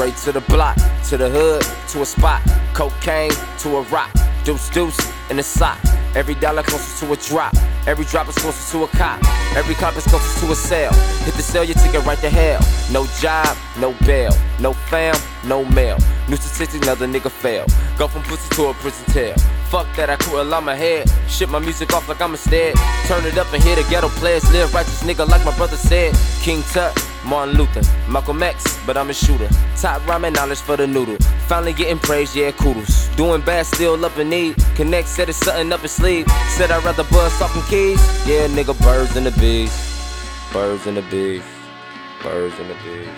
Straight to the block, to the hood, to a spot. Cocaine to a rock. Deuce deuce in the sock. Every dollar closer to a drop. Every drop is closer to a cop. Every cop is closer to a sale. Hit the sale, your ticket right to hell. No job, no bail. No fam, no mail. New statistic, another nigga fail. Go from pussy to a prison tail. Fuck that, I quit while I'm ahead. Shit my music off like I'm a stead. Turn it up and hear the ghetto players. Live righteous nigga like my brother said. King Tut, Martin Luther, Malcolm X, but I'm a shooter. Top ramen knowledge for the noodle. Finally getting praise, yeah, kudos. Doing bad, still up in need. Connect said it's something up his sleeve. Said I'd rather buzz talking keys. Yeah, nigga, birds and the bees. Birds and the bees. Birds and the bees.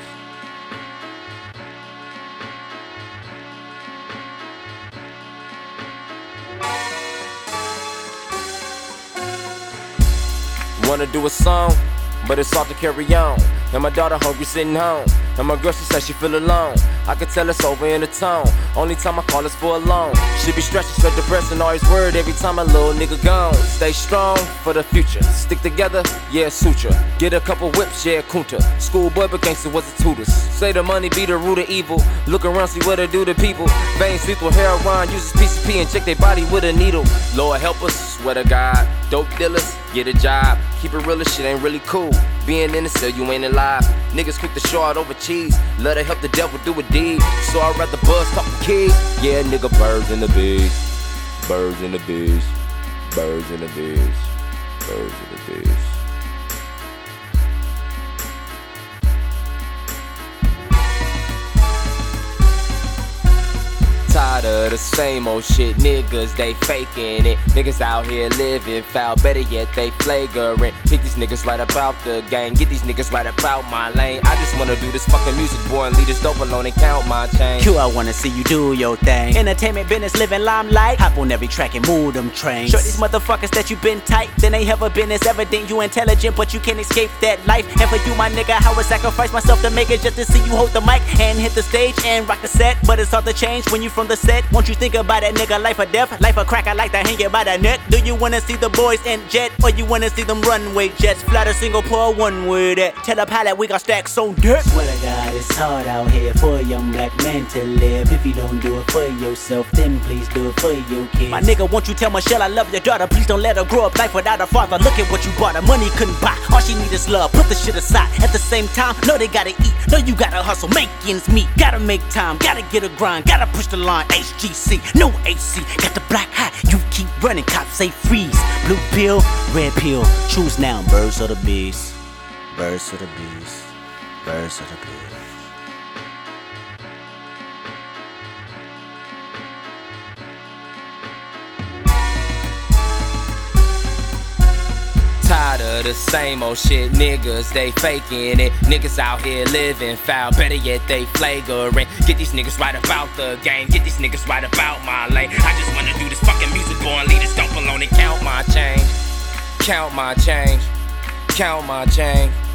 Wanna do a song, but it's hard to carry on. And my daughter hungry sitting home. And my girl, she said she feel alone. I could tell it's over in the tone. Only time I call is for a loan. She be stretching, straight depressed and always worried every time a little nigga gone. Stay strong for the future. Stick together, yeah, suture. Get a couple whips, yeah, kunta. Schoolboy but gangster was the tutors. Say the money be the root of evil. Look around, see what it do to people. Veins lethal, heroin, uses PCP, inject their body with a needle. Lord help us, swear to God. Dope dealers, get a job. Keep it real, this shit ain't really cool. Being in the cell, you ain't alive. Niggas quick to show out over cheese. Love to help the devil do a deed. So I'd rather buzz talking keys. Yeah, nigga, birds and the bees. Birds and the bees. Birds and the bees. Birds and the bees. Tired of the same old shit, niggas, they faking it. Niggas out here living foul, better yet they flagrant. Pick these niggas right about the gang, get these niggas right about my lane. I just wanna do this fucking music, boy, and leave this dope alone and count my change. Q, I wanna see you do your thing. Entertainment business, living limelight. Hop on every track and move them trains. Show these motherfuckers that you been tight, then they ever been. It's evident you intelligent, but you can't escape that life. And for you, my nigga, I would sacrifice myself to make it just to see you hold the mic and hit the stage and rock the set. But it's hard to change when you from the set. Won't you think about that nigga, life or death? Life or crack, I like to hang you by the neck. Do you wanna see the boys in jet, or you wanna see them runway jets? Fly to Singapore, one way that. Tell a pilot we got stacks on dirt. Swear to God, it's hard out here for a young black man to live. If you don't do it for yourself, then please do it for your kids. My nigga, won't you tell Michelle I love your daughter? Please don't let her grow up life without a father. Look at what you bought her, money couldn't buy. All she need is love, put the shit aside. At the same time, know they gotta eat, know you gotta hustle, make ends meet. Gotta make time, gotta get a grind, gotta push the line. HGC, no AC, got the black hat. You keep running, cops say freeze. Blue pill, red pill, choose now. Birds or the bees, birds or the bees, birds or the bees. Tired of the same old shit, niggas, they faking it. Niggas out here living foul, better yet they flagrant. Get these niggas right about the game, get these niggas right about my lane. I just wanna do this fucking music, boy, and leave this dope alone and count my change. Count my change, count my change.